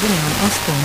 ziņām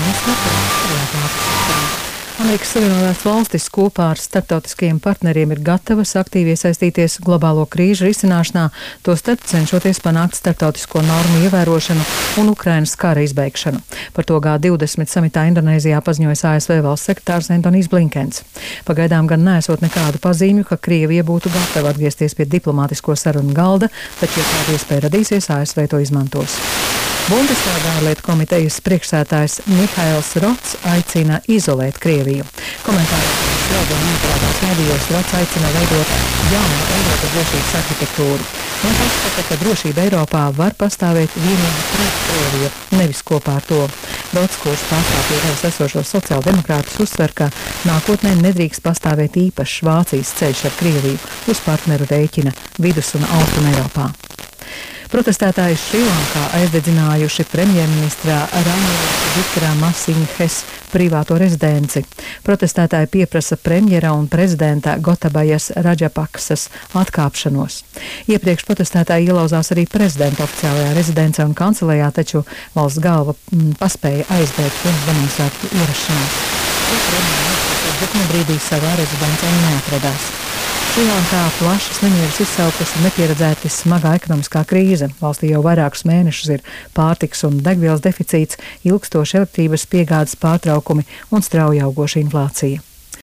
8. Amerikas Savienotās valstis kopā ar starptautiskajiem partneriem ir gatavas aktīvi iesaistīties globālo krīžu risināšanā, tostarp cenšoties panākt starptautisko normu ievērošanu un Ukrainas kara izbeigšanu. Par to G20 samitā Indonēzijā paziņoja ASV valsts sekretārs Antonijs Blinkens. Pagaidām gan neesot nekādu pazīmju, ka Krievija būtu gatava atgriezties pie diplomātisko sarunu galda, taču, ja tāda iespēja radīsies, ASV to izmantos. Bundestāga ārlietu komitejas priekšsēdētājs Mihails Rots aicina izolēt Krieviju. Komentārā draudiem neutrālās medijos Rots aicina veidot jaunu Eiropas drošības arhitektūru. Viņš uzskata, ka drošība Eiropā var pastāvēt vienīgi pret Krieviju, nevis kopā ar to. Rots, kurš pārstāv pie varas esošos sociāldemokrātus, uzsver, ka nākotnē nedrīkst pastāvēt īpašs Vācijas ceļš ar Krieviju uz partneru rēķina Vidus- un Austrum Eiropā. Protestētāji Šrilankā aizdedzinājuši premjerministra Ranila Vikramasinhes privāto rezidenci. Protestētāji pieprasa premjera un prezidenta Gotabajas Radžapaksas atkāpšanos. Iepriekš protestētāji ielauzās arī prezidenta oficiālajā rezidencē un kancelējā, taču valsts galva paspēja aizbēgt pirms demonstrāciju ierašanās. Bet brīdī savā rezidencē neatradās. Šrilankā plašas nemieras izsaukusi nepieredzēti smagā ekonomiskā krīze. Valstī jau vairākus mēnešus ir pārtikas un degvielas deficīts, ilgstoši elektrības piegādes pārtraukumi un strauji augoša inflācija.